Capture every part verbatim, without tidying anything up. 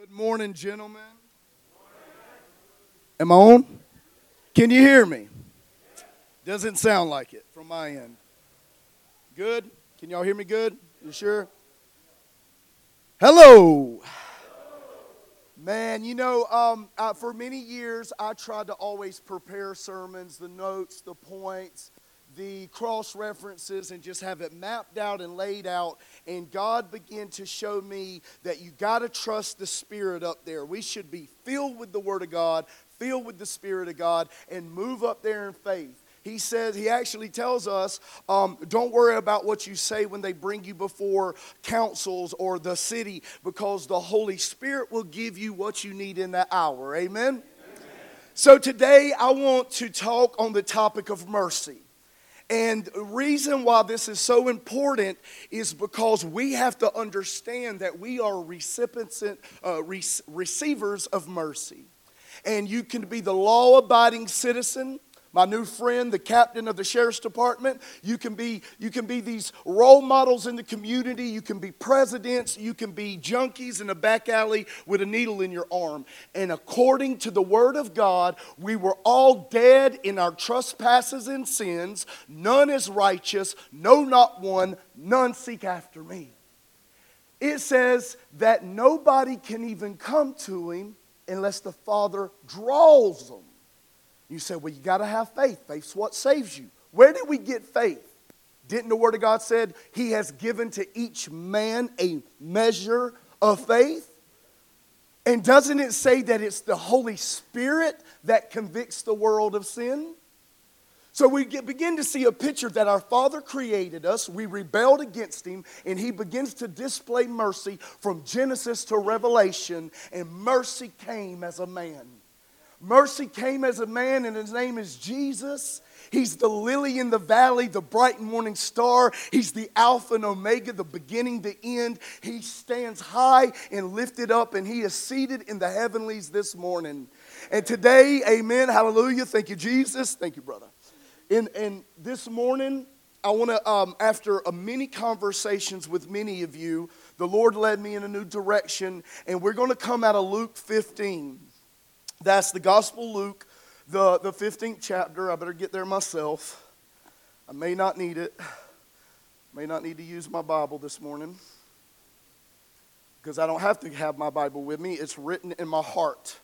Good morning, gentlemen. Am I on? Can you hear me? Doesn't sound like it from my end. Good? Can y'all hear me good? You sure? Hello. Man, you know, um, uh, for many years, I tried to always prepare sermons, the notes, the points, the cross references, and just have it mapped out and laid out. And God began to show me that you got to trust the Spirit up there. We should be filled with the Word of God, filled with the Spirit of God, and move up there in faith. He says, he actually tells us, um, don't worry about what you say when they bring you before councils or the city, because the Holy Spirit will give you what you need in that hour. Amen? Amen. So today I want to talk on the topic of mercy. And the reason why this is so important is because we have to understand that we are recipients, uh, re- receivers of mercy. And you can be the law-abiding citizen. My new friend, the captain of the sheriff's department. You can be, you can be these role models in the community. You can be presidents. You can be junkies in a back alley with a needle in your arm. And according to the word of God, we were all dead in our trespasses and sins. None is righteous. No, not one. None seek after me. It says that nobody can even come to him unless the Father draws them. You say, well, you got to have faith. Faith's what saves you. Where did we get faith? Didn't the Word of God said He has given to each man a measure of faith? And doesn't it say that it's the Holy Spirit that convicts the world of sin? So we get, begin to see a picture that our Father created us. We rebelled against Him, and He begins to display mercy from Genesis to Revelation, and mercy came as a man. Mercy came as a man, and His name is Jesus. He's the lily in the valley, the bright morning star. He's the Alpha and Omega, the beginning, the end. He stands high and lifted up, and He is seated in the heavenlies this morning. And today, amen, hallelujah, thank you, Jesus. Thank you, brother. And, and this morning, I want to, um, after a many conversations with many of you, the Lord led me in a new direction, and we're going to come out of Luke fifteen. That's the Gospel Luke, the, the fifteenth chapter. I better get there myself. I may not need it. May not need to use my Bible this morning, because I don't have to have my Bible with me. It's written in my heart.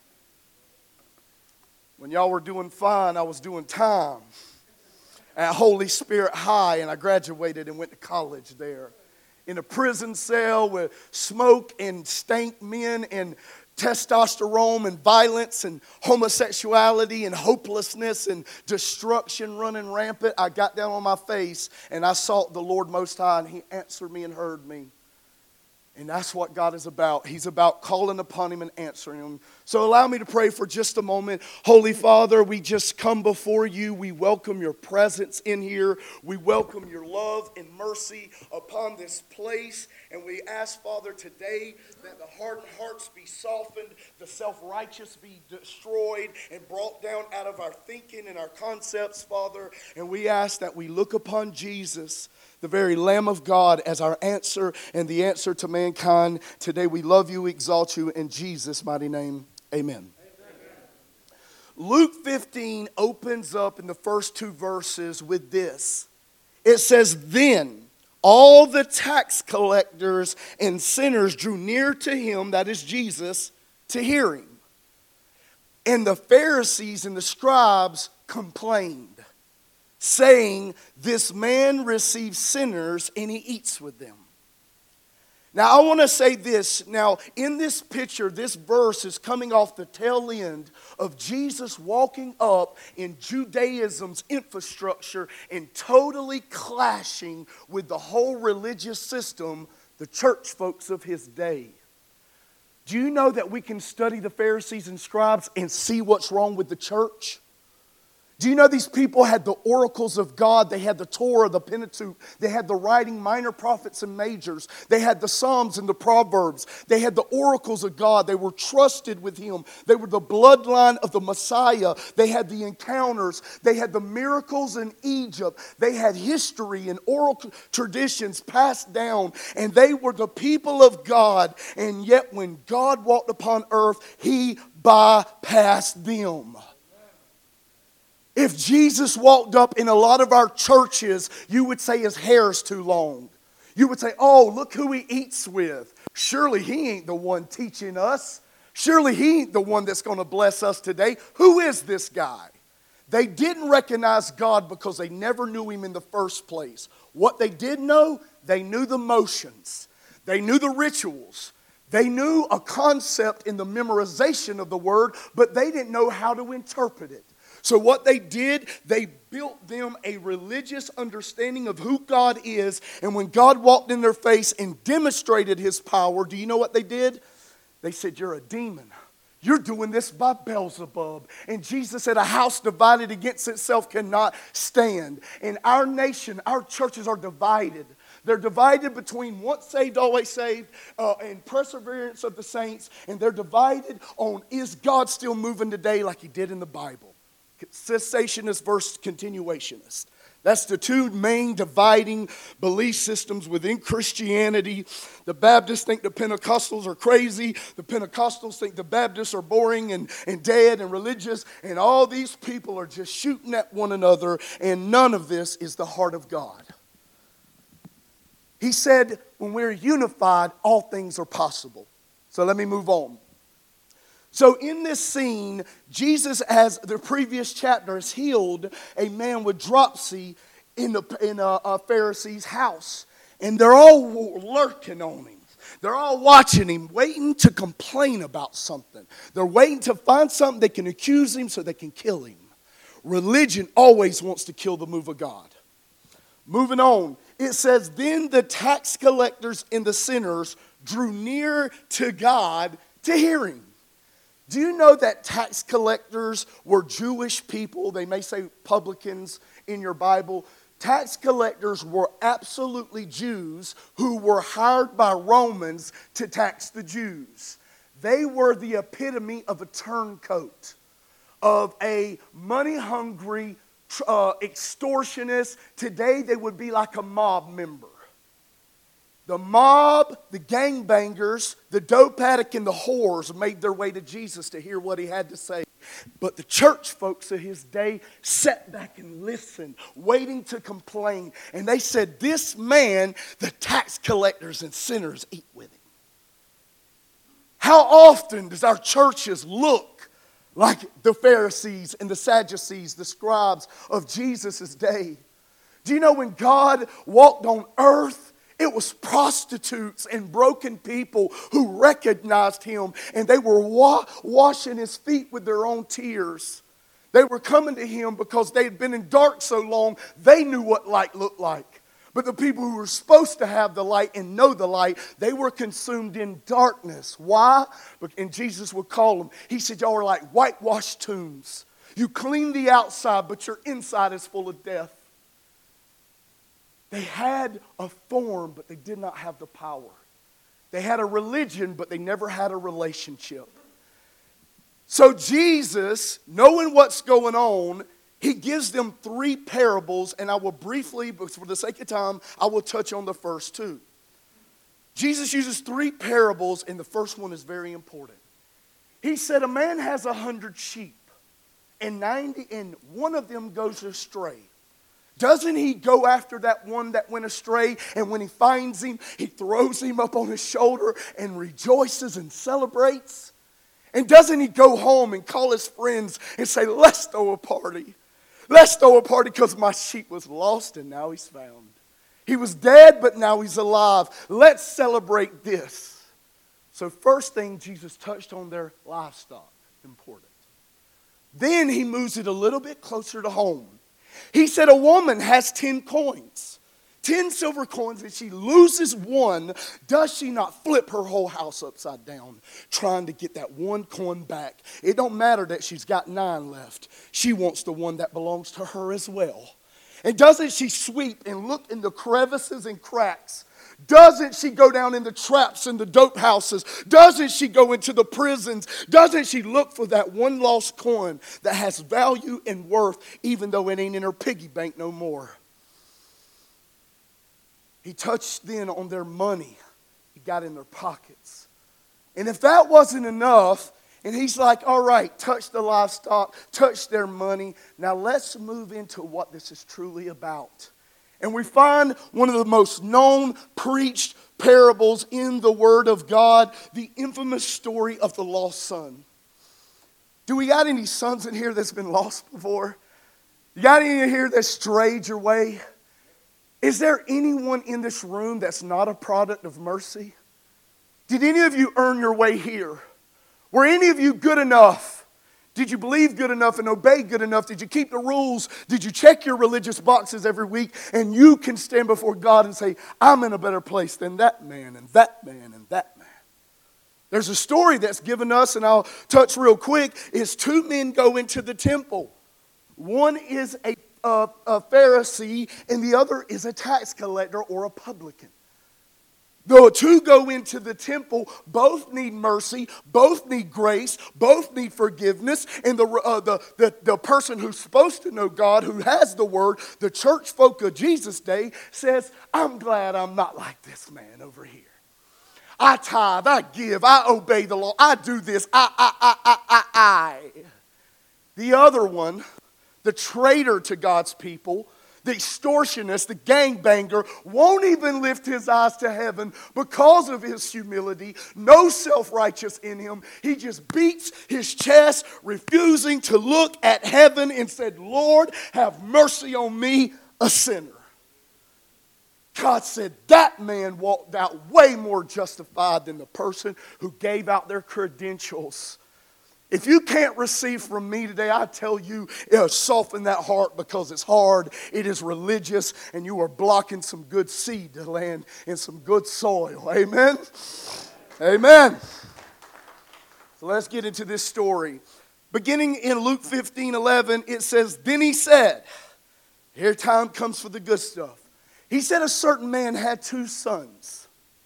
When y'all were doing fine, I was doing time at Holy Spirit High, and I graduated and went to college there. In a prison cell with smoke and stank men and testosterone and violence and homosexuality and hopelessness and destruction running rampant. I got down on my face and I sought the Lord Most High, and He answered me and heard me. And that's what God is about. He's about calling upon Him and answering Him. So allow me to pray for just a moment. Holy Father, we just come before You. We welcome Your presence in here. We welcome Your love and mercy upon this place. And we ask, Father, today that the hardened hearts be softened, the self-righteous be destroyed and brought down out of our thinking and our concepts, Father. And we ask that we look upon Jesus, the very Lamb of God, as our answer and the answer to mankind. Today we love You, exalt You, in Jesus' mighty name. Amen. Amen. Luke fifteen opens up in the first two verses with this. It says, then all the tax collectors and sinners drew near to Him, that is Jesus, to hear Him. And the Pharisees and the scribes complained, saying, this man receives sinners and He eats with them. Now, I want to say this. Now, in this picture, this verse is coming off the tail end of Jesus walking up in Judaism's infrastructure and totally clashing with the whole religious system, the church folks of His day. Do you know that we can study the Pharisees and scribes and see what's wrong with the church? Do you know these people had the oracles of God? They had the Torah, the Pentateuch. They had the writing minor prophets and majors. They had the Psalms and the Proverbs. They had the oracles of God. They were trusted with Him. They were the bloodline of the Messiah. They had the encounters. They had the miracles in Egypt. They had history and oral traditions passed down. And they were the people of God. And yet when God walked upon earth, He bypassed them. If Jesus walked up in a lot of our churches, you would say his hair's too long. You would say, oh, look who he eats with. Surely he ain't the one teaching us. Surely he ain't the one that's going to bless us today. Who is this guy? They didn't recognize God because they never knew him in the first place. What they did know, they knew the motions. They knew the rituals. They knew a concept in the memorization of the word, but they didn't know how to interpret it. So what they did, they built them a religious understanding of who God is. And when God walked in their face and demonstrated his power, do you know what they did? They said, you're a demon. You're doing this by Beelzebub. And Jesus said, a house divided against itself cannot stand. In our nation, our churches are divided. They're divided between once saved, always saved, uh, and perseverance of the saints. And they're divided on, is God still moving today like he did in the Bible? Cessationist versus continuationist. That's the two main dividing belief systems within Christianity. The Baptists think the Pentecostals are crazy. The Pentecostals think the Baptists are boring and, and dead and religious. And all these people are just shooting at one another. And none of this is the heart of God. He said, when we're unified, all things are possible. So let me move on. So in this scene, Jesus, as the previous chapter, has healed a man with dropsy in, the, in a, a Pharisee's house. And they're all lurking on him. They're all watching him, waiting to complain about something. They're waiting to find something they can accuse him so they can kill him. Religion always wants to kill the move of God. Moving on, it says, then the tax collectors and the sinners drew near to God to hear him. Do you know that tax collectors were Jewish people? They may say publicans in your Bible. Tax collectors were absolutely Jews who were hired by Romans to tax the Jews. They were the epitome of a turncoat, of a money-hungry uh, extortionist. Today they would be like a mob member. The mob, the gangbangers, the dope addict, and the whores made their way to Jesus to hear what he had to say. But the church folks of his day sat back and listened, waiting to complain. And they said, this man, the tax collectors and sinners eat with him. How often does our churches look like the Pharisees and the Sadducees, the scribes of Jesus' day? Do you know when God walked on earth, it was prostitutes and broken people who recognized him, and they were wa- washing his feet with their own tears. They were coming to him because they had been in dark so long, they knew what light looked like. But the people who were supposed to have the light and know the light, they were consumed in darkness. Why? And Jesus would call them. He said, y'all are like whitewashed tombs. You clean the outside, but your inside is full of death. They had a form, but they did not have the power. They had a religion, but they never had a relationship. So Jesus, knowing what's going on, he gives them three parables, and I will briefly, but for the sake of time, I will touch on the first two. Jesus uses three parables, and the first one is very important. He said, a man has a hundred sheep, and ninety, and one of them goes astray. Doesn't he go after that one that went astray? And when he finds him, he throws him up on his shoulder and rejoices and celebrates? And doesn't he go home and call his friends and say, let's throw a party. Let's throw a party because my sheep was lost and now he's found. He was dead, but now he's alive. Let's celebrate this. So first thing, Jesus touched on their livestock. Important. Then he moves it a little bit closer to home. He said a woman has ten coins. ten silver coins, and she loses one, does she not flip her whole house upside down trying to get that one coin back? It don't matter that she's got nine left. She wants the one that belongs to her as well. And doesn't she sweep and look in the crevices and cracks? Doesn't she go down in the traps and the dope houses? Doesn't she go into the prisons? Doesn't she look for that one lost coin that has value and worth, even though it ain't in her piggy bank no more? He touched then on their money he got in their pockets. And if that wasn't enough, and he's like, all right, touch the livestock, touch their money. Now let's move into what this is truly about. And we find one of the most known, preached parables in the Word of God, the infamous story of the lost son. Do we got any sons in here that's been lost before? You got any in here that strayed your way? Is there anyone in this room that's not a product of mercy? Did any of you earn your way here? Were any of you good enough? Did you believe good enough and obey good enough? Did you keep the rules? Did you check your religious boxes every week? And you can stand before God and say, I'm in a better place than that man and that man and that man. There's a story that's given us, and I'll touch real quick, is two men go into the temple. One is a, a, a Pharisee and the other is a tax collector or a publican. The two go into the temple, both need mercy, both need grace, both need forgiveness. And the, uh, the, the, the person who's supposed to know God, who has the word, the church folk of Jesus' day, says, I'm glad I'm not like this man over here. I tithe, I give, I obey the law, I do this, I, I, I, I, I, I. The other one, the traitor to God's people, the extortionist, the gangbanger, won't even lift his eyes to heaven because of his humility. No self-righteous in him. He just beats his chest, refusing to look at heaven and said, Lord, have mercy on me, a sinner. God said that man walked out way more justified than the person who gave out their credentials. If you can't receive from me today, I tell you, it'll soften that heart because it's hard, it is religious, and you are blocking some good seed to land in some good soil. Amen? Amen. So let's get into this story. Beginning in Luke fifteen eleven, it says, Then he said, here time comes for the good stuff. He said a certain man had two sons,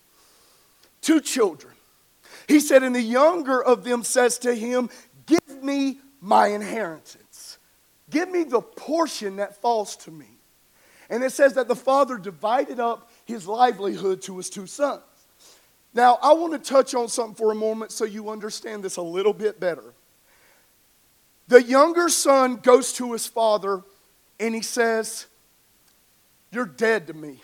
two children. He said, and the younger of them says to him, give me my inheritance. Give me the portion that falls to me. And it says that the father divided up his livelihood to his two sons. Now, I want to touch on something for a moment so you understand this a little bit better. The younger son goes to his father and he says, you're dead to me.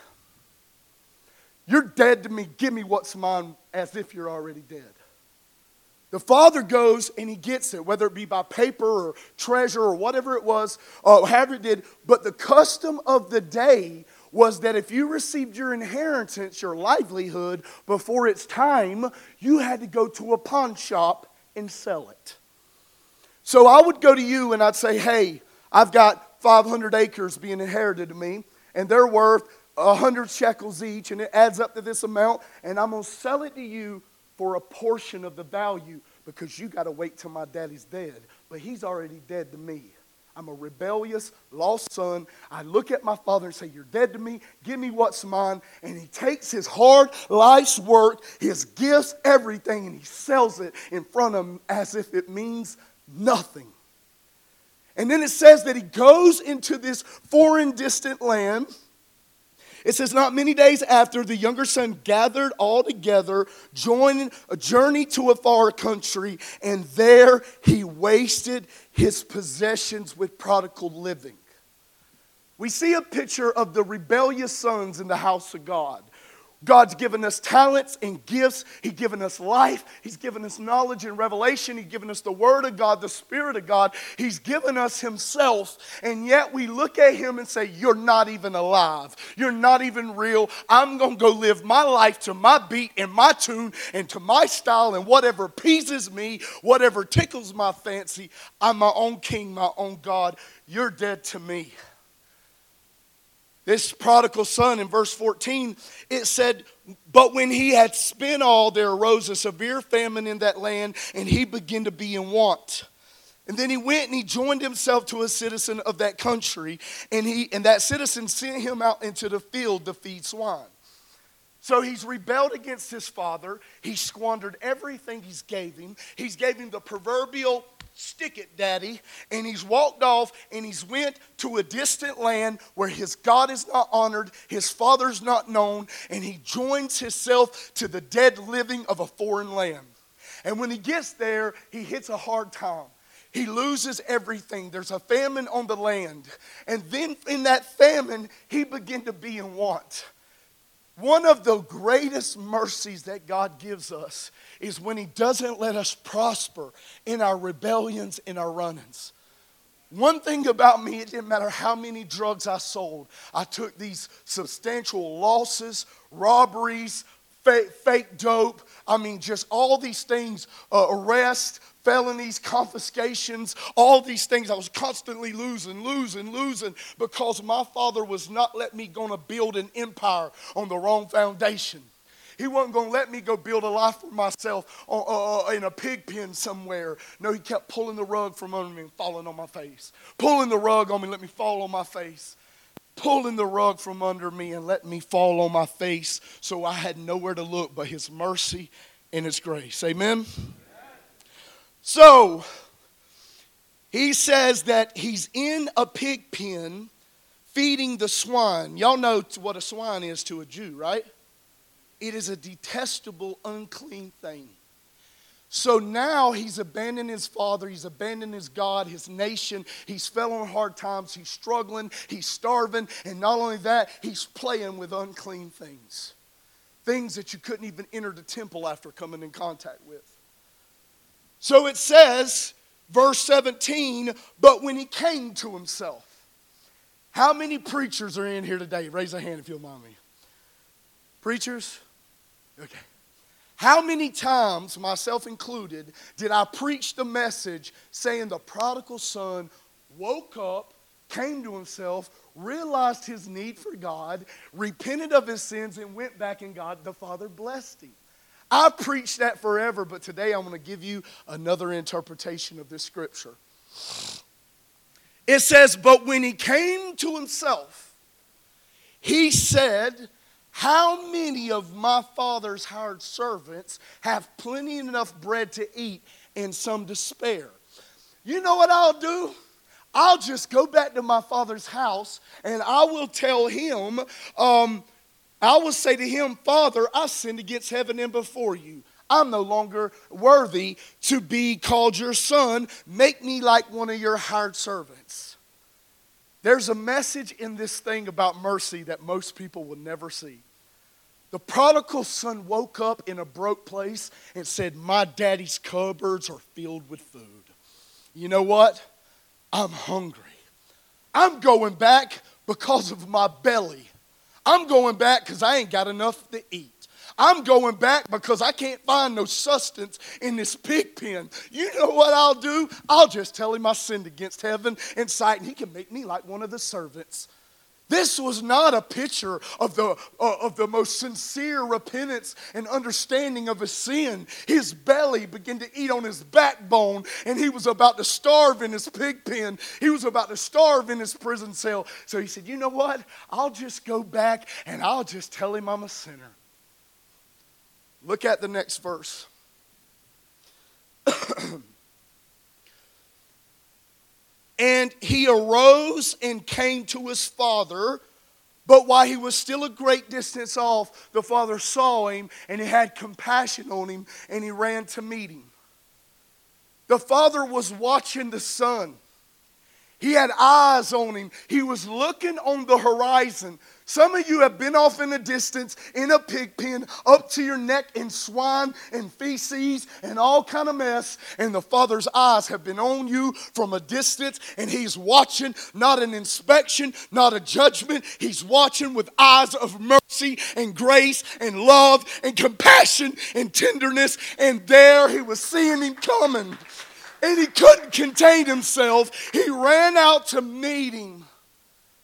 You're dead to me. Give me what's mine as if you're already dead. The father goes and he gets it, whether it be by paper or treasure or whatever it was, uh, however it did. But the custom of the day was that if you received your inheritance, your livelihood, before its time, you had to go to a pawn shop and sell it. So I would go to you and I'd say, hey, I've got five hundred acres being inherited to me, and they're worth one hundred shekels each, and it adds up to this amount, and I'm going to sell it to you for a portion of the value because you got to wait till my daddy's dead. But he's already dead to me. I'm a rebellious, lost son. I look at my father and say, you're dead to me. Give me what's mine. And he takes his hard life's work, his gifts, everything, and he sells it in front of him as if it means nothing. And then it says that he goes into this foreign, distant land. It says, not many days after, the younger son gathered all together, joined a journey to a far country, and there he wasted his possessions with prodigal living. We see a picture of the rebellious sons in the house of God. God's given us talents and gifts. He's given us life. He's given us knowledge and revelation. He's given us the Word of God, the Spirit of God. He's given us Himself. And yet we look at Him and say, you're not even alive. You're not even real. I'm going to go live my life to my beat and my tune and to my style and whatever pleases me, whatever tickles my fancy. I'm my own king, my own God. You're dead to me. This prodigal son in verse fourteen, it said, but when he had spent all, there arose a severe famine in that land, and he began to be in want. And then he went and he joined himself to a citizen of that country, and he and that citizen sent him out into the field to feed swine. So he's rebelled against his father. He squandered everything he's gave him. He's gave him the proverbial stick it, daddy, and he's walked off and he's went to a distant land where his God is not honored, his father's not known, and he joins himself to the dead living of a foreign land. And when he gets there, he hits a hard time. He loses everything. There's a famine on the land. And then in that famine, he began to be in want. One of the greatest mercies that God gives us is when he doesn't let us prosper in our rebellions, in our run-ins. One thing about me, it didn't matter how many drugs I sold. I took these substantial losses, robberies, fake, fake dope. I mean, just all these things, uh, arrests, felonies, confiscations, all these things. I was constantly losing, losing, losing because my father was not letting me go to build an empire on the wrong foundation. He wasn't going to let me go build a life for myself uh, uh, in a pig pen somewhere. No, he kept pulling the rug from under me and falling on my face. Pulling the rug on me and let me fall on my face. Pulling the rug from under me and letting me fall on my face so I had nowhere to look but his mercy and his grace. Amen? So, he says that he's in a pig pen feeding the swine. Y'all know what a swine is to a Jew, right? It is a detestable, unclean thing. So now he's abandoned his father, he's abandoned his God, his nation. He's fell on hard times, he's struggling, he's starving. And not only that, he's playing with unclean things. Things that you couldn't even enter the temple after coming in contact with. So it says, verse seventeen, but when he came to himself. How many preachers are in here today? Raise a hand if you'll mind me. Preachers? Okay. How many times, myself included, did I preach the message saying the prodigal son woke up, came to himself, realized his need for God, repented of his sins, and went back and God the Father blessed him? I preached that forever, but today I'm going to give you another interpretation of this scripture. It says, but when he came to himself, he said, how many of my father's hired servants have plenty enough bread to eat and some to spare? You know what I'll do? I'll just go back to my father's house and I will tell him, um, I will say to him, Father, I sinned against heaven and before you. I'm no longer worthy to be called your son. Make me like one of your hired servants. There's a message in this thing about mercy that most people will never see. The prodigal son woke up in a broke place and said, my daddy's cupboards are filled with food. You know what? I'm hungry. I'm going back because of my belly. I'm going back because I ain't got enough to eat. I'm going back because I can't find no sustenance in this pig pen. You know what I'll do? I'll just tell him I sinned against heaven and sight, and he can make me like one of the servants. This was not a picture of the, uh, of the most sincere repentance and understanding of his sin. His belly began to eat on his backbone, and he was about to starve in his pig pen. He was about to starve in his prison cell. So he said, you know what? I'll just go back and I'll just tell him I'm a sinner. Look at the next verse. And he arose and came to his father. But while he was still a great distance off, the father saw him and he had compassion on him and he ran to meet him. The father was watching the son. He had eyes on him. He was looking on the horizon. Some of you have been off in the distance in a pig pen up to your neck in swine and feces and all kind of mess. And the Father's eyes have been on you from a distance. And he's watching, not an inspection, not a judgment. He's watching with eyes of mercy and grace and love and compassion and tenderness. And there he was seeing him coming. And he couldn't contain himself. He ran out to meet him.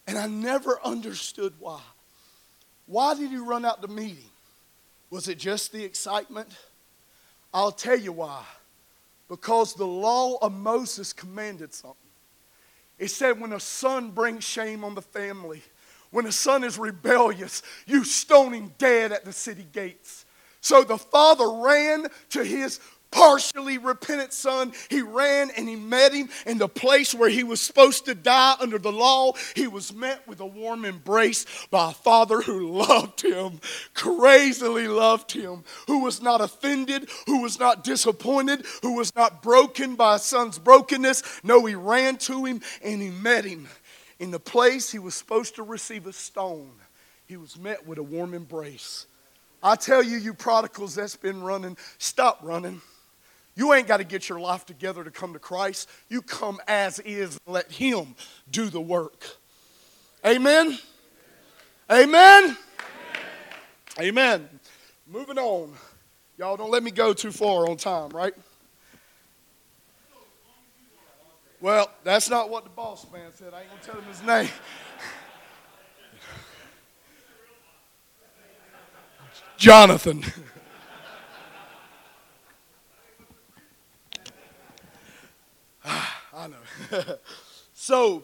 And I never understood why. Why did he run out to meet him? Was it just the excitement? I'll tell you why. Because the law of Moses commanded something. It said when a son brings shame on the family, when a son is rebellious, you stone him dead at the city gates. So the father ran to his partially repentant son. He ran and he met him in the place where he was supposed to die under the law. He was met with a warm embrace by a father who loved him, crazily loved him, who was not offended, who was not disappointed, who was not broken by a son's brokenness. No, he ran to him and he met him in the place he was supposed to receive a stone. He was met with a warm embrace. I tell you, you prodigals that's been running, stop running. You ain't got to get your life together to come to Christ. You come as is and let him do the work. Amen? Amen? Amen? Amen. Moving on. Y'all don't let me go too far on time, right? Well, that's not what the boss man said. I ain't going to tell him his name. Jonathan. I know. So,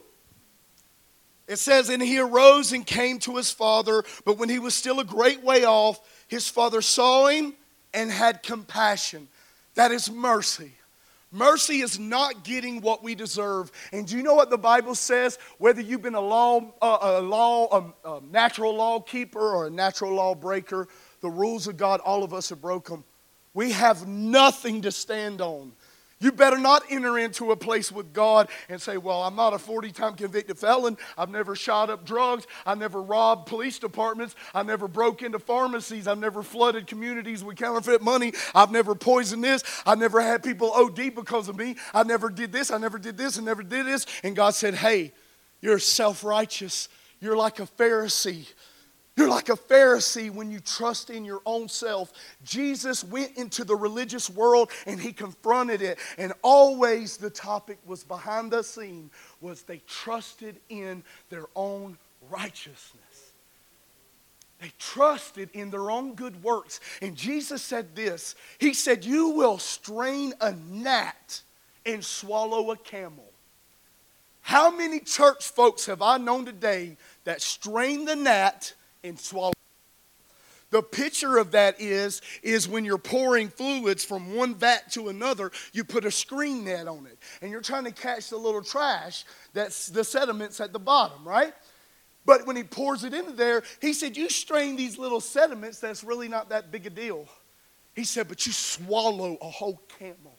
it says, and he arose and came to his father, but when he was still a great way off, his father saw him and had compassion. That is mercy. Mercy is not getting what we deserve. And do you know what the Bible says? Whether you've been a law, uh, a law, a, a natural law keeper or a natural law breaker, the rules of God, all of us have broken them. We have nothing to stand on. You better not enter into a place with God and say, well, I'm not a forty-time convicted felon. I've never shot up drugs. I've never robbed police departments. I've never broke into pharmacies. I've never flooded communities with counterfeit money. I've never poisoned this. I've never had people O D because of me. I never did this. I never did this and never did this. And God said, hey, you're self-righteous. You're like a Pharisee. You're like a Pharisee when you trust in your own self. Jesus went into the religious world and he confronted it. And always the topic was behind the scene was they trusted in their own righteousness. They trusted in their own good works. And Jesus said this. He said, you will strain a gnat and swallow a camel. How many church folks have I known today that strain the gnat and swallow? The picture of that is, is when you're pouring fluids from one vat to another, you put a screen net on it. And you're trying to catch the little trash that's the sediments at the bottom, right? But when he pours it into there, he said, you strain these little sediments, that's really not that big a deal. He said, but you swallow a whole camel.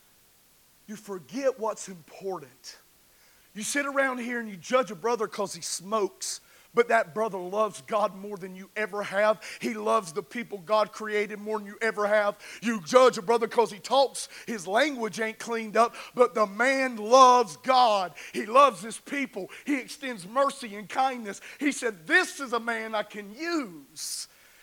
You forget what's important. You sit around here and you judge a brother because he smokes. But that brother loves God more than you ever have. He loves the people God created more than you ever have. You judge a brother because he talks, his language ain't cleaned up. But the man loves God. He loves his people. He extends mercy and kindness. He said, this is a man I can use.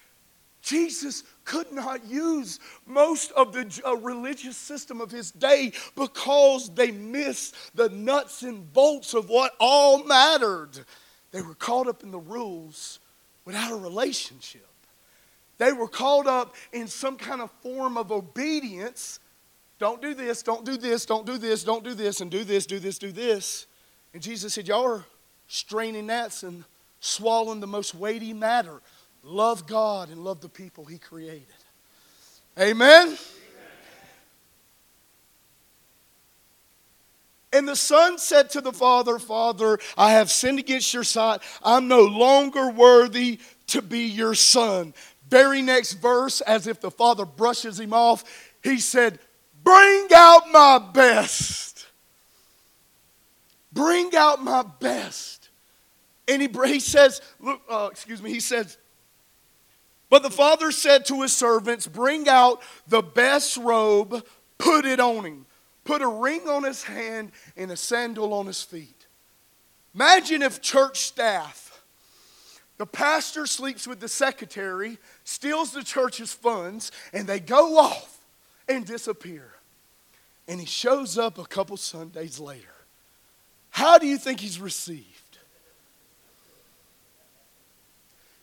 Jesus could not use most of the uh, religious system of his day because they missed the nuts and bolts of what all mattered. They were caught up in the rules without a relationship. They were caught up in some kind of form of obedience. Don't do this, don't do this, don't do this, don't do this, and do this, do this, do this. And Jesus said, y'all are straining gnats and swallowing the most weighty matter. Love God and love the people he created. Amen? And the son said to the father, Father, I have sinned against your sight. I'm no longer worthy to be your son. Very next verse, as if the father brushes him off, he said, bring out my best. Bring out my best. And he, he says, look, uh, excuse me, he says, but the father said to his servants, bring out the best robe, put it on him. Put a ring on his hand and a sandal on his feet. Imagine if church staff, the pastor sleeps with the secretary, steals the church's funds, and they go off and disappear. And he shows up a couple Sundays later. How do you think he's received?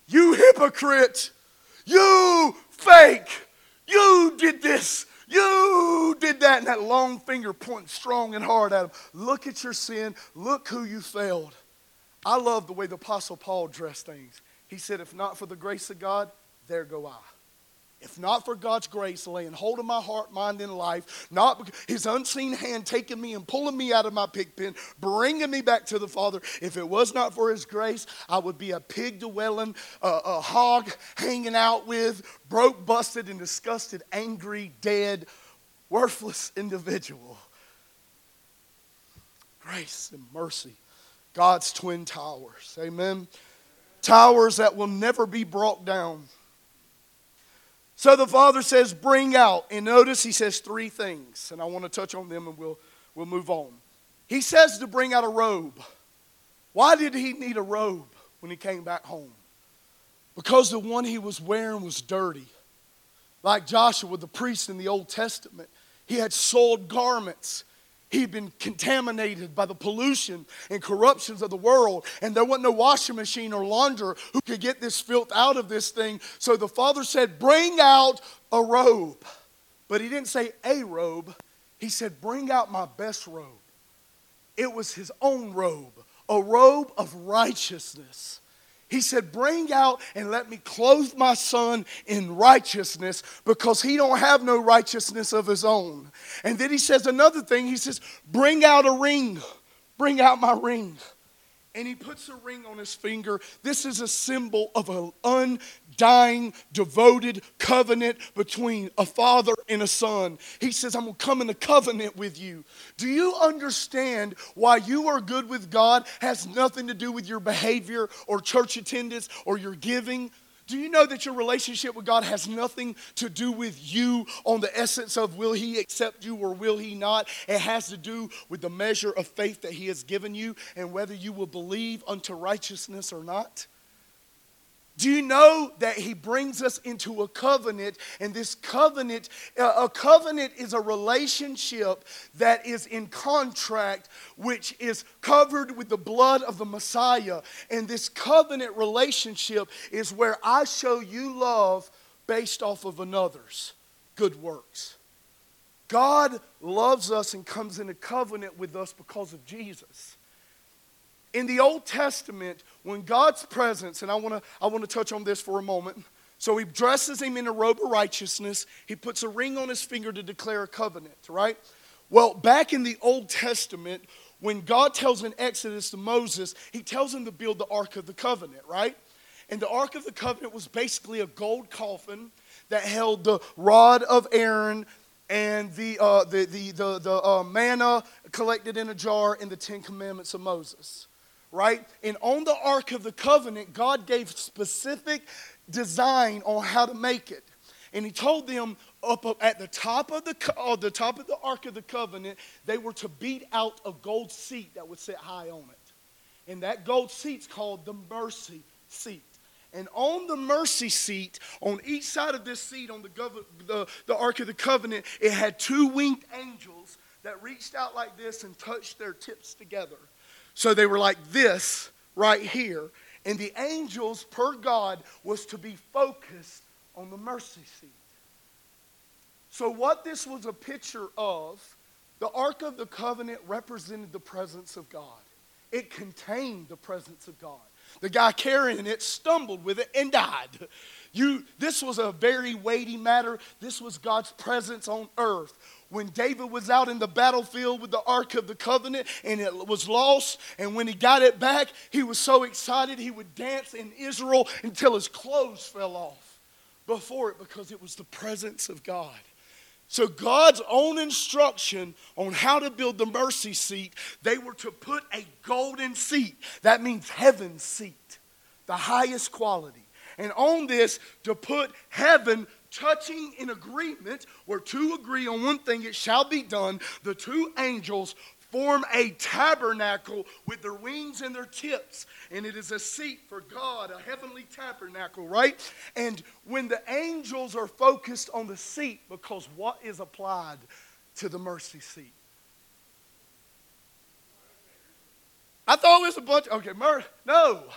You hypocrite. You fake. You did this. You did that. And that long finger pointing strong and hard at him. Look at your sin. Look who you failed. I love the way the Apostle Paul dressed things. He said, if not for the grace of God, there go I. If not for God's grace laying hold of my heart, mind, and life, not his unseen hand taking me and pulling me out of my pig pen, bringing me back to the Father, if it was not for his grace, I would be a pig dwelling, a, a hog hanging out with, broke, busted, and disgusted, angry, dead, worthless individual. Grace and mercy. God's twin towers. Amen. Towers that will never be brought down. So the Father says, bring out. And notice he says three things. And I want to touch on them and we'll, we'll move on. He says to bring out a robe. Why did he need a robe when he came back home? Because the one he was wearing was dirty. Like Joshua, the priest in the Old Testament. He had soiled garments. He'd been contaminated by the pollution and corruptions of the world. And there wasn't no washing machine or launderer who could get this filth out of this thing. So the Father said, bring out a robe. But he didn't say a robe. He said, bring out my best robe. It was his own robe. A robe of righteousness. He said, bring out and let me clothe my son in righteousness because he don't have no righteousness of his own. And then he says another thing. He says, bring out a ring. Bring out my ring. And he puts a ring on his finger. This is a symbol of an undying, devoted covenant between a father and a son. He says, I'm going to come in a covenant with you. Do you understand why you are good with God has nothing to do with your behavior or church attendance or your giving? Do you know that your relationship with God has nothing to do with you on the essence of will he accept you or will he not? It has to do with the measure of faith that he has given you and whether you will believe unto righteousness or not. Do you know that he brings us into a covenant, and this covenant, a covenant is a relationship that is in contract, which is covered with the blood of the Messiah. And this covenant relationship is where I show you love based off of another's good works. God loves us and comes in a covenant with us because of Jesus. In the Old Testament, when God's presence, and I want to I want to touch on this for a moment. So he dresses him in a robe of righteousness. He puts a ring on his finger to declare a covenant, right? Well, back in the Old Testament, when God tells in Exodus to Moses, he tells him to build the Ark of the Covenant, right? And the Ark of the Covenant was basically a gold coffin that held the rod of Aaron and the uh, the the the, the uh, manna collected in a jar and the Ten Commandments of Moses. Right? And on the Ark of the Covenant, God gave specific design on how to make it. And he told them up, up at the top of the uh, the top of the Ark of the Covenant, they were to beat out a gold seat that would sit high on it. And that gold seat's called the mercy seat. And on the mercy seat, on each side of this seat on the, gov- the, the Ark of the Covenant, it had two winged angels that reached out like this and touched their tips together. So they were like this right here. And the angels, per God, was to be focused on the mercy seat. So what this was a picture of, the Ark of the Covenant represented the presence of God. It contained the presence of God. The guy carrying it stumbled with it and died. You, this was a very weighty matter. This was God's presence on earth. When David was out in the battlefield with the Ark of the Covenant and it was lost, and when he got it back, he was so excited he would dance in Israel until his clothes fell off before it because it was the presence of God. So God's own instruction on how to build the mercy seat, they were to put a golden seat. That means heaven's seat, the highest quality. And on this, to put heaven touching in agreement, where two agree on one thing, it shall be done. The two angels form a tabernacle with their wings and their tips. And it is a seat for God, a heavenly tabernacle, right? And when the angels are focused on the seat, because what is applied to the mercy seat? I thought it was a bunch, okay, mer- no.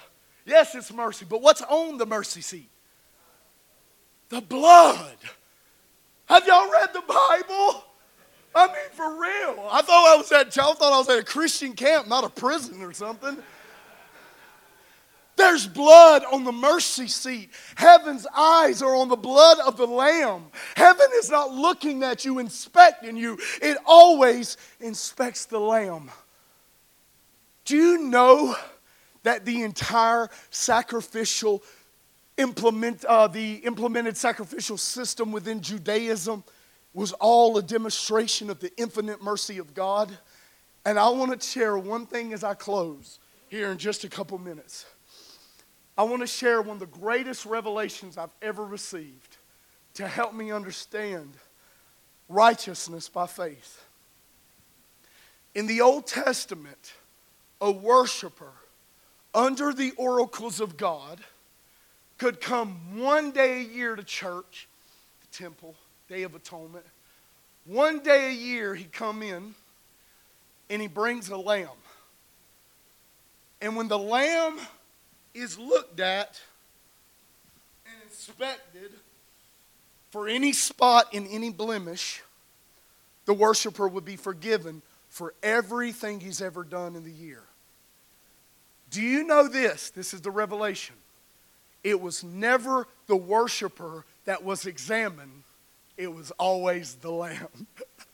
Yes, it's mercy, but what's on the mercy seat? The blood. Have y'all read the Bible? I mean, for real. I thought I was at, I thought I was at a Christian camp, not a prison or something. There's blood on the mercy seat. Heaven's eyes are on the blood of the Lamb. Heaven is not looking at you, inspecting you. It always inspects the Lamb. Do you know that the entire sacrificial implement, uh, the implemented sacrificial system within Judaism was all a demonstration of the infinite mercy of God? And I want to share one thing as I close here in just a couple minutes. I want to share one of the greatest revelations I've ever received to help me understand righteousness by faith. In the Old Testament, a worshiper under the oracles of God could come one day a year to church, the temple, Day of Atonement. One day a year he'd come in and he brings a lamb. And when the lamb is looked at and inspected for any spot in any blemish, the worshiper would be forgiven for everything he's ever done in the year. Do you know this? This is the revelation. It was never the worshiper that was examined. It was always the lamb.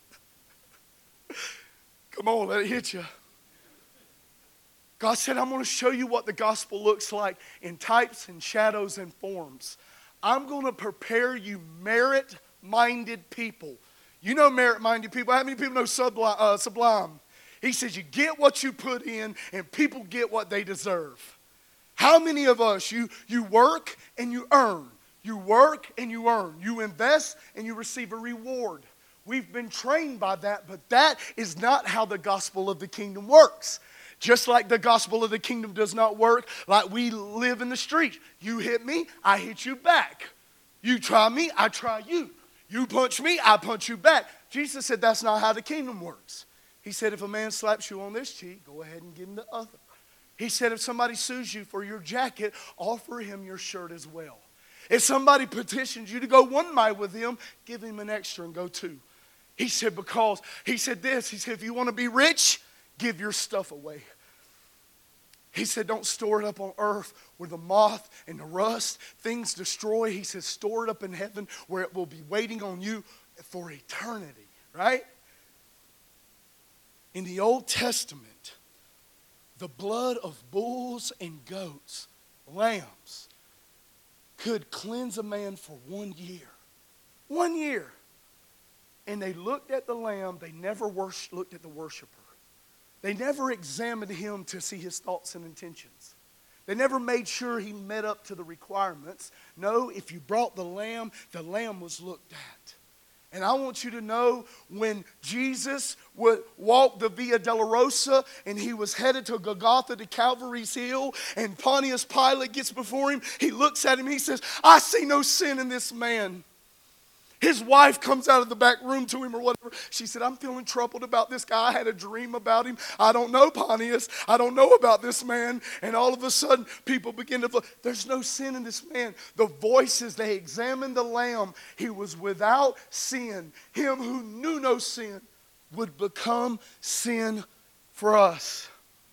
Come on, let it hit you. God said, I'm going to show you what the gospel looks like in types and shadows and forms. I'm going to prepare you merit-minded people. You know merit-minded people. How many people know Sublime? Uh, Sublime? He says you get what you put in and people get what they deserve. How many of us, you, you work and you earn. You work and you earn. You invest and you receive a reward. We've been trained by that, but that is not how the gospel of the kingdom works. Just like the gospel of the kingdom does not work, like we live in the street. You hit me, I hit you back. You try me, I try you. You punch me, I punch you back. Jesus said that's not how the kingdom works. He said if a man slaps you on this cheek, go ahead and give him the other. He said if somebody sues you for your jacket, offer him your shirt as well. If somebody petitions you to go one mile with him, give him an extra and go two. He said because, he said this, he said if you want to be rich, give your stuff away. He said, don't store it up on earth where the moth and the rust, things destroy. He says, store it up in heaven where it will be waiting on you for eternity, right? In the Old Testament, the blood of bulls and goats, lambs, could cleanse a man for one year. One year. And they looked at the lamb. They never worshiped, looked at the worshiper. They never examined him to see his thoughts and intentions. They never made sure he met up to the requirements. No, if you brought the lamb, the lamb was looked at. And I want you to know when Jesus would walk the Via Dolorosa and he was headed to Golgotha to Calvary's Hill and Pontius Pilate gets before him, he looks at him and he says, I see no sin in this man. His wife comes out of the back room to him or whatever. She said, I'm feeling troubled about this guy. I had a dream about him. I don't know Pontius. I don't know about this man. And all of a sudden, people begin to look. There's no sin in this man. The voices, they examined the lamb. He was without sin. Him who knew no sin would become sin for us.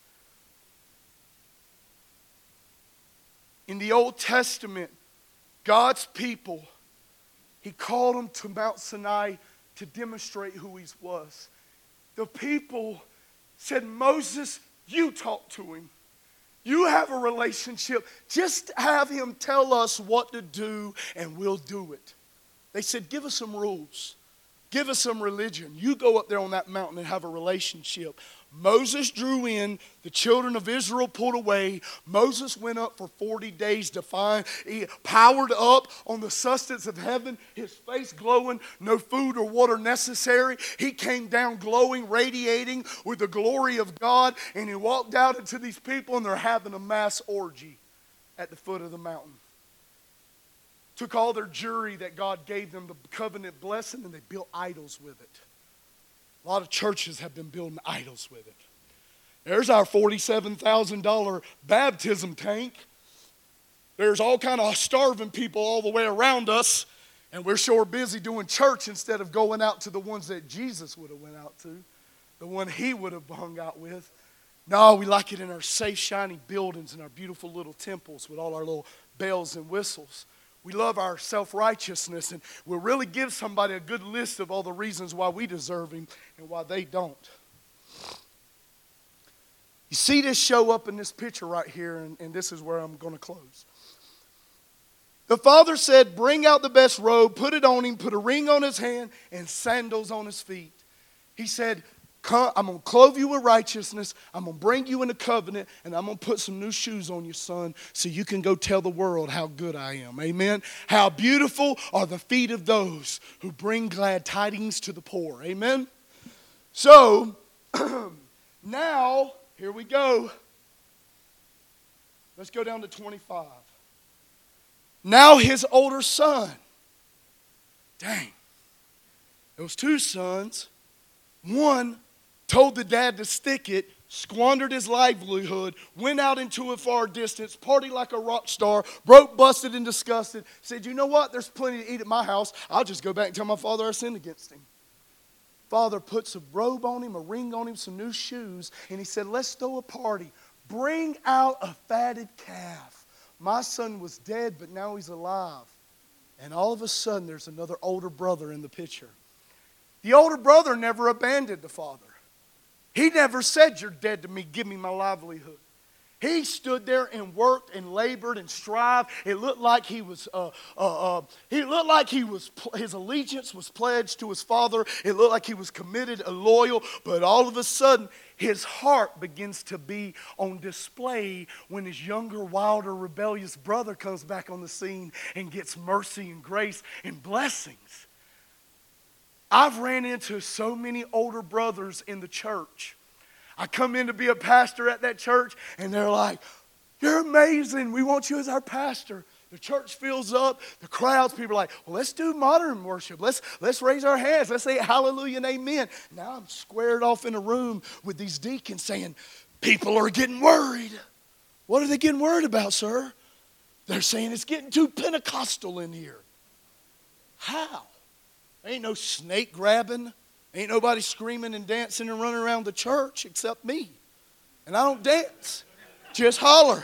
In the Old Testament, God's people, He called them to Mount Sinai to demonstrate who he was. The people said, Moses, you talk to him. You have a relationship. Just have him tell us what to do and we'll do it. They said, give us some rules. Give us some religion. You go up there on that mountain and have a relationship. Moses drew in. The children of Israel pulled away. Moses went up for forty days to find. He powered up on the sustenance of heaven. His face glowing. No food or water necessary. He came down glowing, radiating with the glory of God. And he walked out into these people and they're having a mass orgy at the foot of the mountain. Took all their jewelry that God gave them, the covenant blessing, and they built idols with it. A lot of churches have been building idols with it. There's our forty-seven thousand dollars baptism tank. There's all kind of starving people all the way around us, and we're sure busy doing church instead of going out to the ones that Jesus would have went out to, the one he would have hung out with. No, we like it in our safe, shiny buildings and our beautiful little temples with all our little bells and whistles. We love our self-righteousness, and we'll really give somebody a good list of all the reasons why we deserve him and why they don't. You see this show up in this picture right here, and, and this is where I'm going to close. The father said, bring out the best robe, put it on him, put a ring on his hand, and sandals on his feet. He said, Come, I'm going to clothe you with righteousness. I'm going to bring you in a covenant, and I'm going to put some new shoes on you, son, so you can go tell the world how good I am. Amen. How beautiful are the feet of those who bring glad tidings to the poor. Amen. So, now, here we go. Let's go down to twenty-five. Now his older son. Dang. There was two sons. One told the dad to stick it, squandered his livelihood, went out into a far distance, partied like a rock star, broke, busted, and disgusted, said, you know what, there's plenty to eat at my house. I'll just go back and tell my father I sinned against him. Father puts a robe on him, a ring on him, some new shoes, and he said, let's throw a party. Bring out a fatted calf. My son was dead, but now he's alive. And all of a sudden, there's another older brother in the picture. The older brother never abandoned the father. He never said, you're dead to me, give me my livelihood. He stood there and worked and labored and strived. It looked like he was, uh, uh, uh, he looked like he was, his allegiance was pledged to his father. It looked like he was committed and loyal. But all of a sudden, his heart begins to be on display when his younger, wilder, rebellious brother comes back on the scene and gets mercy and grace and blessings. I've ran into so many older brothers in the church. I come in to be a pastor at that church, and they're like, you're amazing. We want you as our pastor. The church fills up. The crowds, people are like, well, let's do modern worship. Let's, let's raise our hands. Let's say hallelujah and amen. Now I'm squared off in a room with these deacons saying, people are getting worried. What are they getting worried about, sir? They're saying it's getting too Pentecostal in here. How? Ain't no snake grabbing. Ain't nobody screaming and dancing and running around the church except me. And I don't dance. Just holler.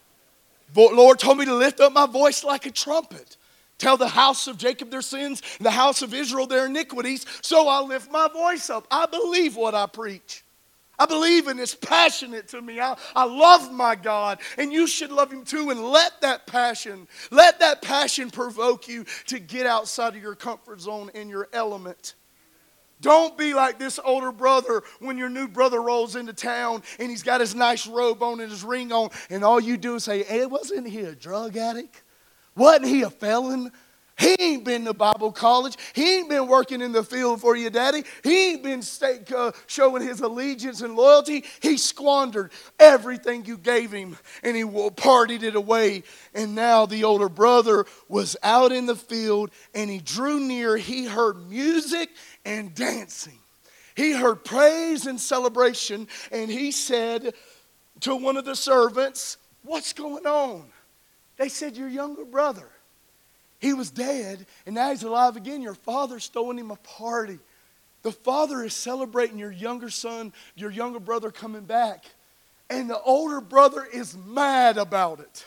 Lord told me to lift up my voice like a trumpet. Tell the house of Jacob their sins and the house of Israel their iniquities. So I lift my voice up. I believe what I preach. I believe and it's passionate to me. I, I love my God, and you should love him too. And let that passion, let that passion provoke you to get outside of your comfort zone and your element. Don't be like this older brother when your new brother rolls into town and he's got his nice robe on and his ring on, and all you do is say, hey, wasn't he a drug addict? Wasn't he a felon? He ain't been to Bible college. He ain't been working in the field for you, Daddy. He ain't been stake, uh, showing his allegiance and loyalty. He squandered everything you gave him, and he partied it away. And now the older brother was out in the field, and he drew near. He heard music and dancing. He heard praise and celebration, and he said to one of the servants, what's going on? They said, your younger brother. He was dead, and now he's alive again. Your father's throwing him a party. The father is celebrating your younger son, your younger brother coming back. And the older brother is mad about it.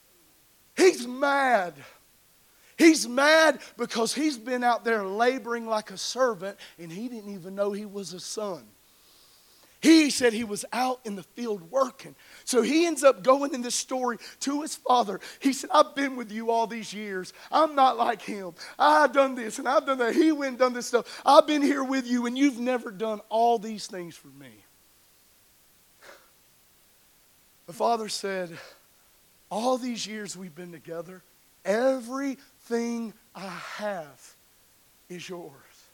He's mad. He's mad because he's been out there laboring like a servant, and he didn't even know he was a son. He said he was out in the field working. So he ends up going in this story to his father. He said, I've been with you all these years. I'm not like him. I've done this and I've done that. He went and done this stuff. I've been here with you, and you've never done all these things for me. The father said, all these years we've been together, everything I have is yours.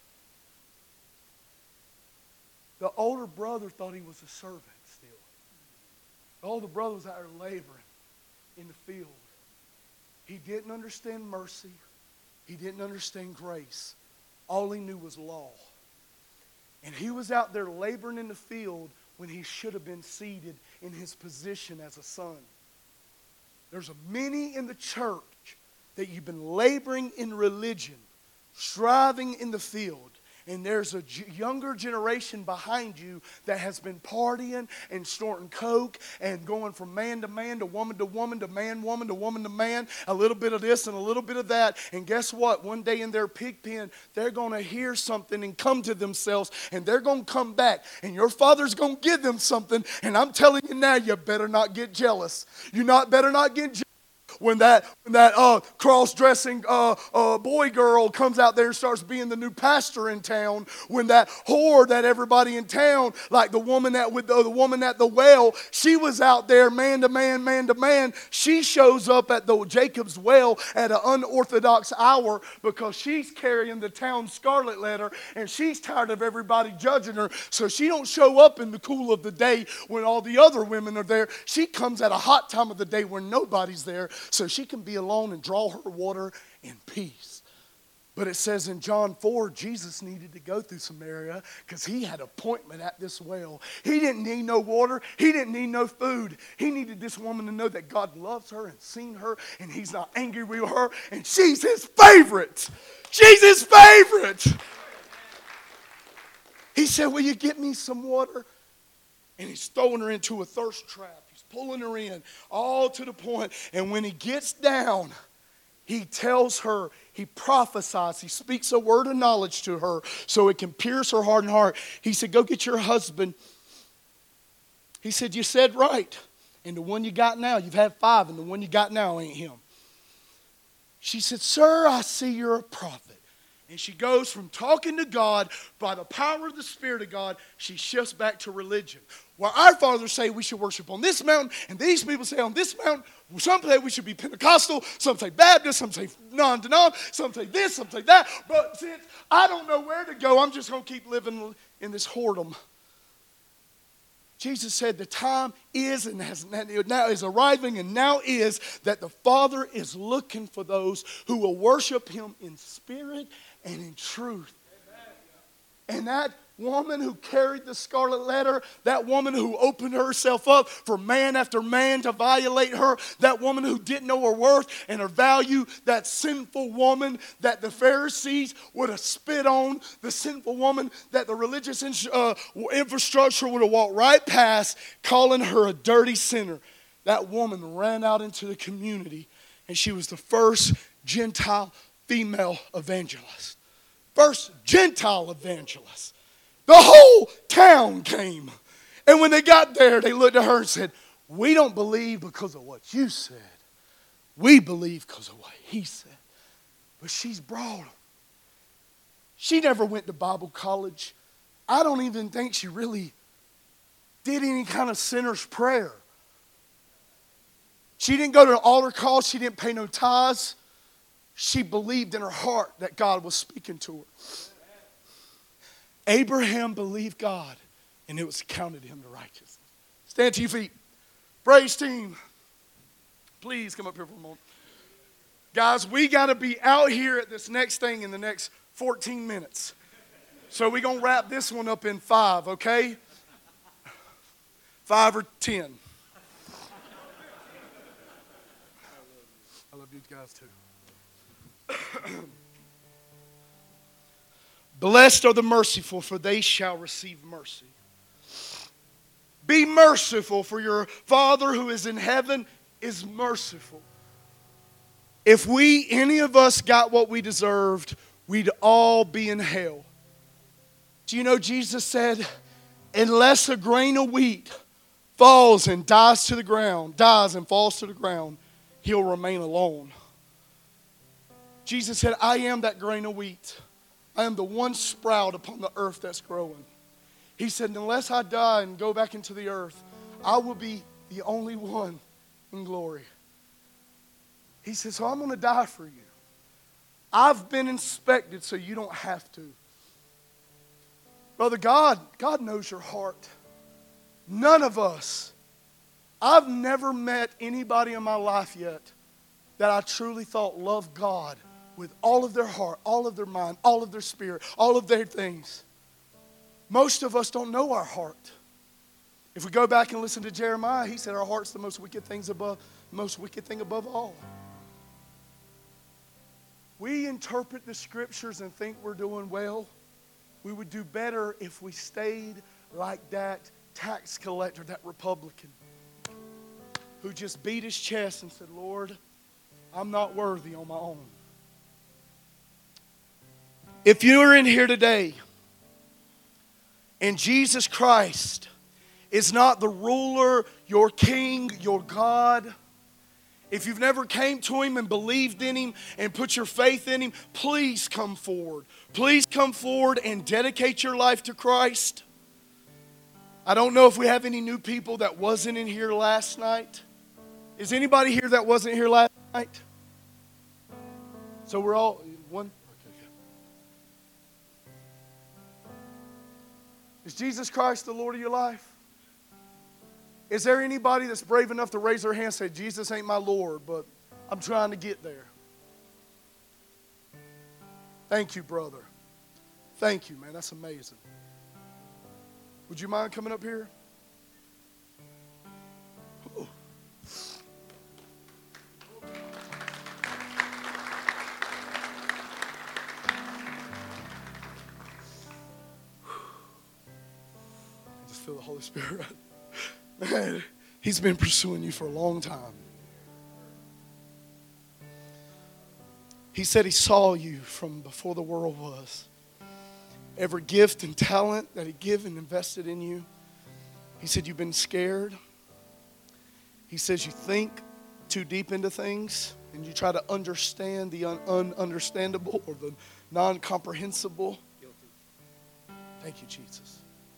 The older brother thought he was a servant still. The older brother was out there laboring in the field. He didn't understand mercy. He didn't understand grace. All he knew was law. And he was out there laboring in the field when he should have been seated in his position as a son. There's a many in the church that you've been laboring in religion, striving in the field. And there's a younger generation behind you that has been partying and snorting coke and going from man to man to woman to woman to man, woman to woman to man, a little bit of this and a little bit of that. And guess what? One day in their pig pen, they're going to hear something and come to themselves, and they're going to come back. And your Father's going to give them something. And I'm telling you now, you better not get jealous. You not better not get jealous. When that when that uh, cross-dressing uh, uh, boy girl comes out there and starts being the new pastor in town, when that whore that everybody in town, like the woman that with the, the woman at the well, she was out there man to man, man to man. She shows up at the Jacob's well at an unorthodox hour because she's carrying the town scarlet letter, and she's tired of everybody judging her. So she don't show up in the cool of the day when all the other women are there. She comes at a hot time of the day when nobody's there, so she can be alone and draw her water in peace. But it says in John four, Jesus needed to go through Samaria because he had an appointment at this well. He didn't need no water. He didn't need no food. He needed this woman to know that God loves her and seen her, and he's not angry with her, and she's his favorite. She's his favorite. He said, will you get me some water? And he's throwing her into a thirst trap. Pulling her in, all to the point. And when he gets down, he tells her, he prophesies, he speaks a word of knowledge to her so it can pierce her heart and heart. He said, go get your husband. He said, you said right. And the one you got now, you've had five, and the one you got now ain't him. She said, sir, I see you're a prophet. And she goes from talking to God by the power of the Spirit of God, she shifts back to religion. Where our fathers say we should worship on this mountain, and these people say on this mountain, some say we should be Pentecostal, some say Baptist, some say non-denom, some say this, some say that. But since I don't know where to go, I'm just going to keep living in this whoredom. Jesus said the time is and has now is arriving and now is that the Father is looking for those who will worship him in spirit and in truth. Amen. And that woman who carried the scarlet letter, that woman who opened herself up for man after man to violate her, that woman who didn't know her worth and her value, that sinful woman that the Pharisees would have spit on, the sinful woman that the religious uh, infrastructure would have walked right past, calling her a dirty sinner. That woman ran out into the community, and she was the first Gentile female evangelist. First Gentile evangelist. The whole town came. And when they got there, they looked at her and said, we don't believe because of what you said. We believe because of what he said. But she's brought them. She never went to Bible college. I don't even think she really did any kind of sinner's prayer. She didn't go to an altar call. She didn't pay no tithes. She believed in her heart that God was speaking to her. Abraham believed God, and it was counted him to righteousness. Stand to your feet. Praise team. Please come up here for a moment. Guys, we got to be out here at this next thing in the next fourteen minutes. So we're going to wrap this one up in five, okay? Five or ten. I love you guys too. Blessed are the merciful, for they shall receive mercy. Be merciful, for your Father who is in heaven is merciful. If we, any of us, got what we deserved, we'd all be in hell. Do you know Jesus said, unless a grain of wheat falls and dies to the ground, dies and falls to the ground, he'll remain alone. Jesus said, I am that grain of wheat. I am the one sprout upon the earth that's growing. He said, unless I die and go back into the earth, I will be the only one in glory. He said, so I'm going to die for you. I've been inspected so you don't have to. Brother, God, God knows your heart. None of us. I've never met anybody in my life yet that I truly thought loved God with all of their heart, all of their mind, all of their spirit, all of their things. Most of us don't know our heart. If we go back and listen to Jeremiah, he said our heart's the most wicked things above The most wicked thing above all. We interpret the scriptures and think we're doing well. We would do better if we stayed like that tax collector, that Republican, who just beat his chest and said, Lord, I'm not worthy on my own. If you're in here today and Jesus Christ is not the ruler, your king, your God, if you've never came to Him and believed in Him and put your faith in Him, please come forward. Please come forward and dedicate your life to Christ. I don't know if we have any new people that wasn't in here last night. Is anybody here that wasn't here last night? So we're all one. Okay, okay. Is Jesus Christ the Lord of your life? Is there anybody that's brave enough to raise their hand and say, Jesus ain't my Lord, but I'm trying to get there? Thank you, brother. Thank you, man. That's amazing. Would you mind coming up here? Ooh. I just feel the Holy Spirit. Man, He's been pursuing you for a long time. He said He saw you from before the world was. Every gift and talent that He gave and invested in you. He said you've been scared. He says you think too deep into things and you try to understand the un- ununderstandable or the non-comprehensible. Thank you, Jesus.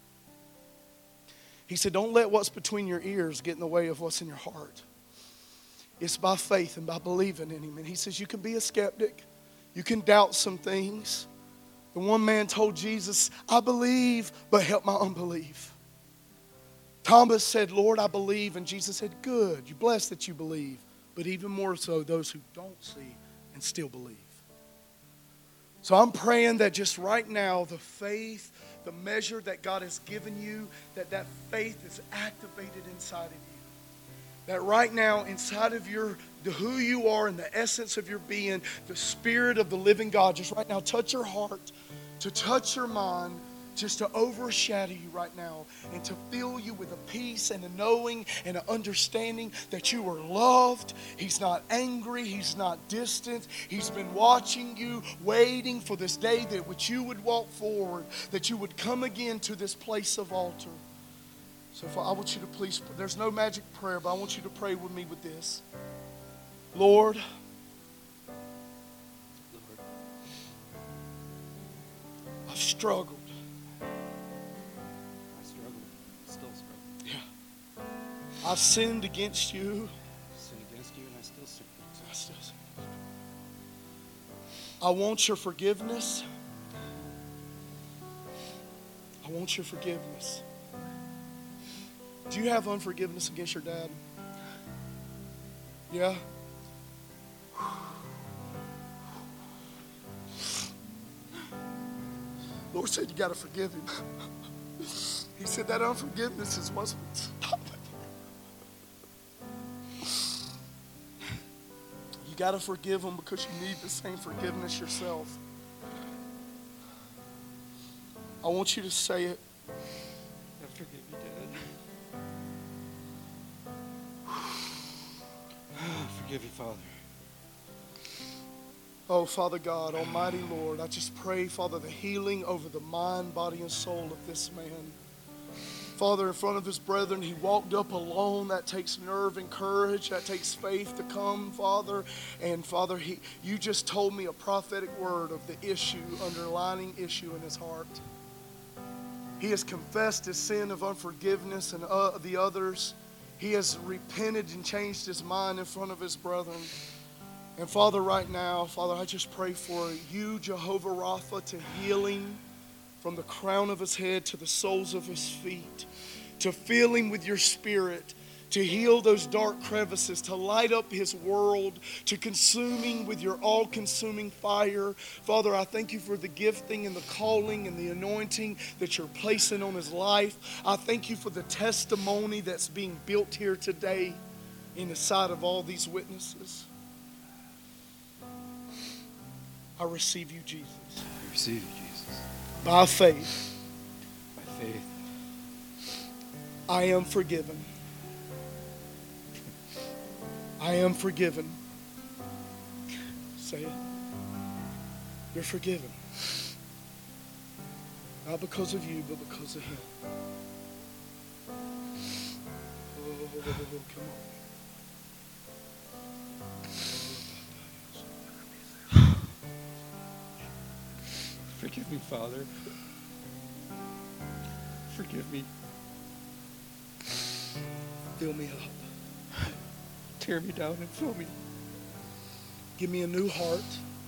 He said, don't let what's between your ears get in the way of what's in your heart. It's by faith and by believing in Him. And He says, you can be a skeptic. You can doubt some things. The one man told Jesus, I believe, but help my unbelief. Thomas said, Lord, I believe. And Jesus said, good, you're blessed that you believe. But even more so, those who don't see and still believe. So I'm praying that just right now, the faith, the measure that God has given you, that that faith is activated inside of you. That right now, inside of your, the who you are and the essence of your being, the Spirit of the living God, just right now, touch your heart, to touch your mind, just to overshadow you right now and to fill you with a peace and a knowing and an understanding that you are loved. He's not angry. He's not distant. He's been watching you, waiting for this day that which you would walk forward, that you would come again to this place of altar. So if I, I want you to please, there's no magic prayer, but I want you to pray with me with this. Lord, Lord, I've struggled. I've sinned against you. I've sinned against you and I still sin. I still sin. I want your forgiveness. I want your forgiveness. Do you have unforgiveness against your dad? Yeah? Lord said you got to forgive him. He said that unforgiveness is what's stopping. You got to forgive them because you need the same forgiveness yourself. I want you to say it. I forgive you, Dad. Forgive you, Father. Oh, Father God, Almighty Lord, I just pray, Father, the healing over the mind, body, and soul of this man. Father, in front of his brethren, he walked up alone. That takes nerve and courage. That takes faith to come, Father. And Father, he, you just told me a prophetic word of the issue, underlining issue in his heart. He has confessed his sin of unforgiveness and uh, the others. He has repented and changed his mind in front of his brethren. And Father, right now, Father, I just pray for you, Jehovah Rapha, to healing from the crown of his head to the soles of his feet, to fill him with your Spirit, to heal those dark crevices, to light up his world, to consuming with your all-consuming fire. Father, I thank you for the gifting and the calling and the anointing that you're placing on his life. I thank you for the testimony that's being built here today. in the sight of all these witnesses, I receive you, Jesus. I receive you, Jesus. By faith, By faith, I am forgiven. I am forgiven. Say it. You're forgiven. Not because of you, but because of Him. Oh, come on. forgive me, Father. Forgive me. Fill me up. Tear me down and fill me. Give me a new heart.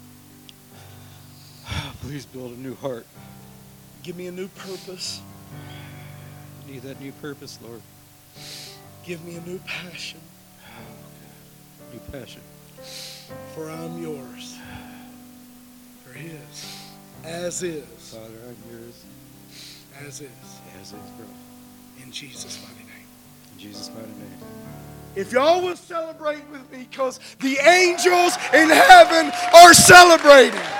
Please build a new heart. Give me a new purpose. I need that new purpose, Lord. Give me a new passion. Oh, God. New passion. For I'm yours. For His. As is. Father, I'm yours. As is. As is, bro. In Jesus' mighty name. In Jesus' mighty name. If y'all will celebrate with me, because the angels in heaven are celebrating.